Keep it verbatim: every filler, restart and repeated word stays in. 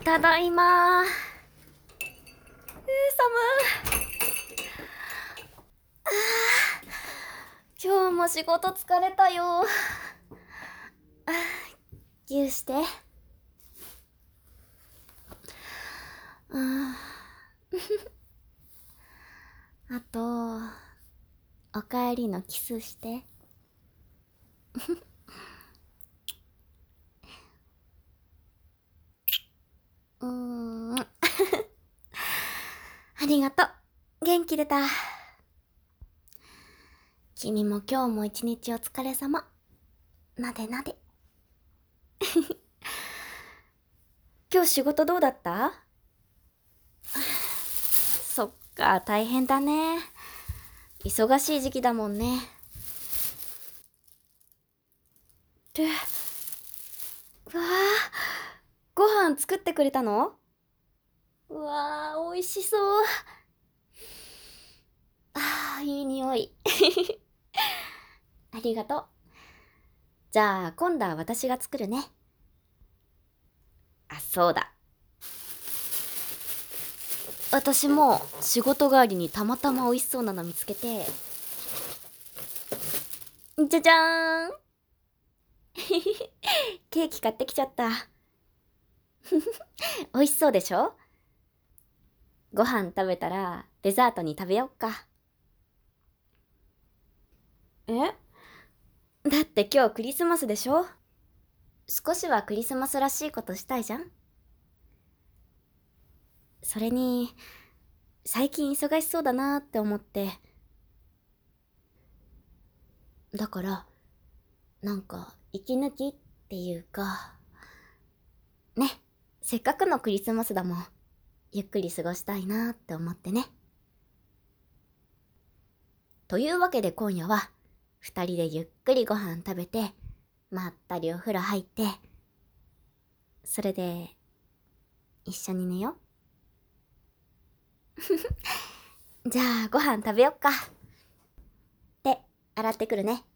ただいまー。うー、寒い。今日も仕事疲れたよ。あー、ぎゅうして。うん。あと、おかえりのキスして。うーん。ありがとう。元気出た。君も今日も一日お疲れ様。なでなで。今日仕事どうだった？そっか、大変だね。忙しい時期だもんね。って、うわあ、ご飯作ってくれたの？うわあ、美味しそう。ああ、いい匂い。ありがとう。じゃあ、今度は私が作るね。あ、そうだ。私も仕事帰りにたまたま美味しそうなの見つけて、じゃじゃーん。ケーキ買ってきちゃった。美味しそうでしょ？ご飯食べたらデザートに食べよっか。え？だって今日クリスマスでしょ？少しはクリスマスらしいことしたいじゃん。それに、最近忙しそうだなーって思って。だから、なんか息抜きっていうか、ね、せっかくのクリスマスだもん。ゆっくり過ごしたいなーって思ってね。というわけで今夜は、二人でゆっくりご飯食べて、まったりお風呂入って、それで、一緒に寝よう。じゃあご飯食べよっか。手、洗ってくるね。